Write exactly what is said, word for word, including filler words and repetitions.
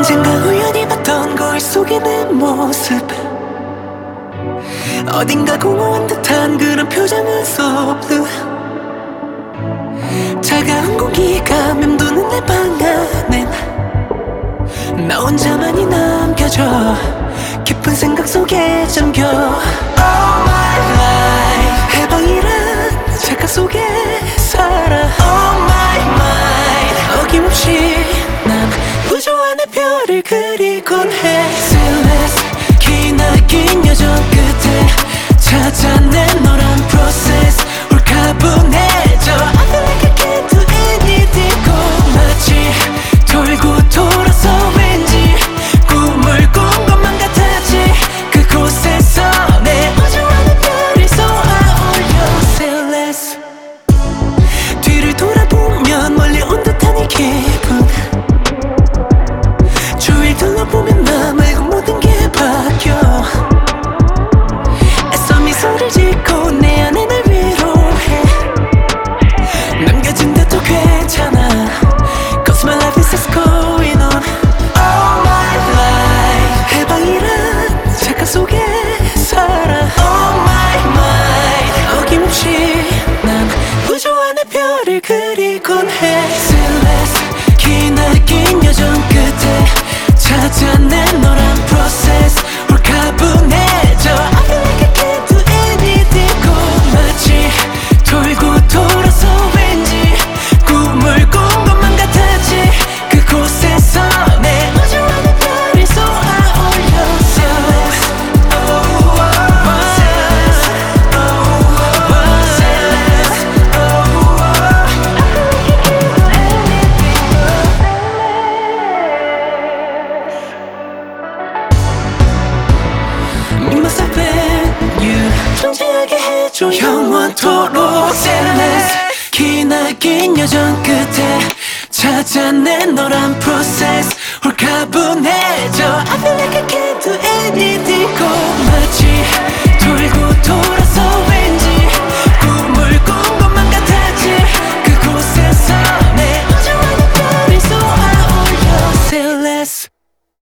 언젠가 우연히 봤던 거울 속의 내 모습, 어딘가 공허한 듯한 그런 표정은 so blue. 차가운 공기가 맴도는 내 방 안엔 나 혼자만이 남겨져 깊은 생각 속에 잠겨. All my life 해방이란 착각 속에 살아. Oh my mind 어김없이 난 우주 안의 별을 그리곤 해. Endless 기나긴 여정 끝에 찾아낸 너란 process 홀가분해져. I feel like I can't do anything. 꼭 마치 돌고 돌아서 왠지 꿈을 꾼 것만 같았지. 그곳에서 내 우주 안의 별이 쏘아올려. Say less. 뒤를 돌아보면 멀리 온 듯한 이 기분, 주위를 둘러보면 나 말고 모든 게 바뀌어. 애써 미소를 짓고 내 안에 날 위로해. 남겨진데도 괜찮아 Cause my life is just going on. All my life 해방이란 착각 속에 살아. Oh my mind 어김없이 난 우주 안의 별을 그리곤 해. Endless 기나긴 여정 끝에 찾아낸 너란 process 홀가분해져. I feel like I can't do anything. 꼭 마치 돌고 돌아서 왠지 꿈을 꾼 것만 같았지. 그곳에서 내 우주 안의 별이 쏘아올려. Endless oh oh oh endless oh oh oh endless oh oh oh. Me myself and you 존재하게 해줘 영원토록. Endless 기나긴 여정 끝에 찾아낸 너란 process 홀가분해져. I feel like I can't do anything. 꼭 마치 돌고 돌아서